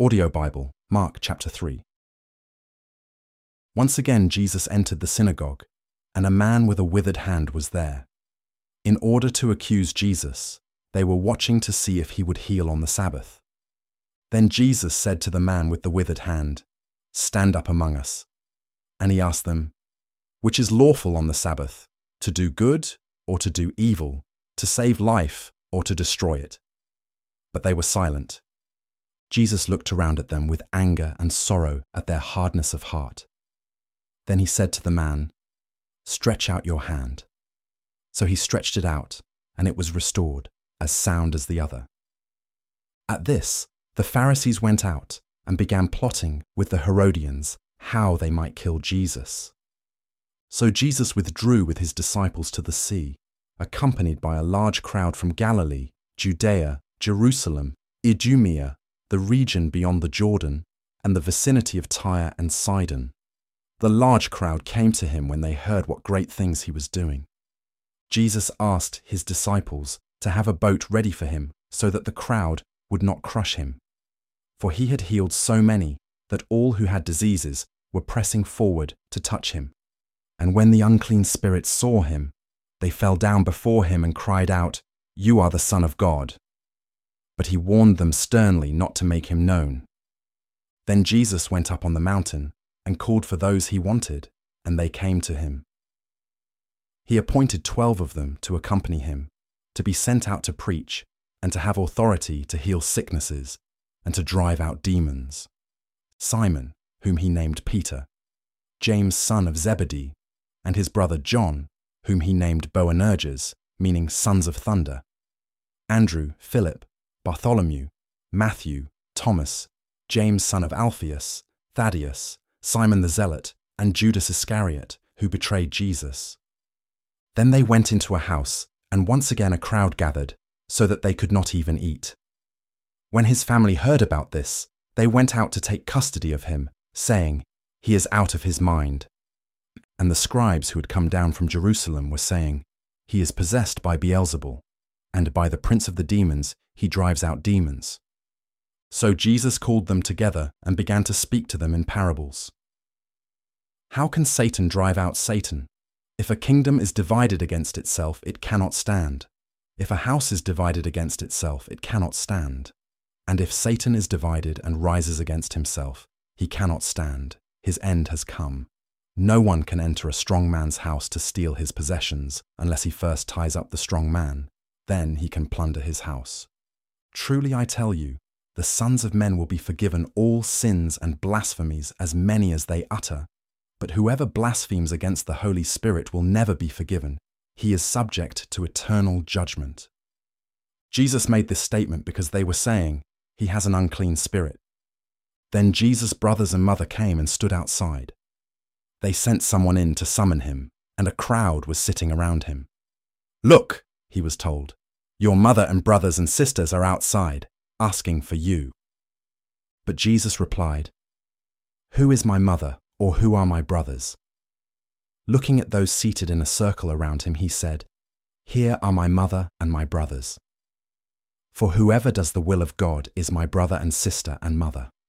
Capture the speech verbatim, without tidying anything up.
Audio Bible, Mark chapter three. Once again Jesus entered the synagogue, and a man with a withered hand was there. In order to accuse Jesus, they were watching to see if he would heal on the Sabbath. Then Jesus said to the man with the withered hand, "Stand up among us." And he asked them, "Which is lawful on the Sabbath, to do good or to do evil, to save life or to destroy it?" But they were silent. Jesus looked around at them with anger and sorrow at their hardness of heart. Then he said to the man, "Stretch out your hand." So he stretched it out, and it was restored, as sound as the other. At this, the Pharisees went out and began plotting with the Herodians how they might kill Jesus. So Jesus withdrew with his disciples to the sea, accompanied by a large crowd from Galilee, Judea, Jerusalem, Idumea, the region beyond the Jordan, and the vicinity of Tyre and Sidon. The large crowd came to him when they heard what great things he was doing. Jesus asked his disciples to have a boat ready for him so that the crowd would not crush him. For he had healed so many that all who had diseases were pressing forward to touch him. And when the unclean spirits saw him, they fell down before him and cried out, "You are the Son of God." But he warned them sternly not to make him known. Then Jesus went up on the mountain and called for those he wanted, and they came to him. He appointed twelve of them to accompany him, to be sent out to preach, and to have authority to heal sicknesses, and to drive out demons. Simon, whom he named Peter, James son of Zebedee, and his brother John, whom he named Boanerges, meaning sons of thunder, Andrew, Philip, Bartholomew, Matthew, Thomas, James son of Alphaeus, Thaddeus, Simon the Zealot, and Judas Iscariot, who betrayed Jesus. Then they went into a house, and once again a crowd gathered, so that they could not even eat. When his family heard about this, they went out to take custody of him, saying, "He is out of his mind." And the scribes who had come down from Jerusalem were saying, "He is possessed by Beelzebul, and by the prince of the demons he drives out demons." So Jesus called them together and began to speak to them in parables. "How can Satan drive out Satan? If a kingdom is divided against itself, it cannot stand. If a house is divided against itself, it cannot stand. And if Satan is divided and rises against himself, he cannot stand. His end has come. No one can enter a strong man's house to steal his possessions unless he first ties up the strong man. Then he can plunder his house. Truly I tell you, the sons of men will be forgiven all sins and blasphemies as many as they utter. But whoever blasphemes against the Holy Spirit will never be forgiven. He is subject to eternal judgment." Jesus made this statement because they were saying, "He has an unclean spirit." Then Jesus' brothers and mother came and stood outside. They sent someone in to summon him, and a crowd was sitting around him. "Look," he was told, "your mother and brothers and sisters are outside, asking for you." But Jesus replied, "Who is my mother, or who are my brothers?" Looking at those seated in a circle around him, he said, "Here are my mother and my brothers. For whoever does the will of God is my brother and sister and mother."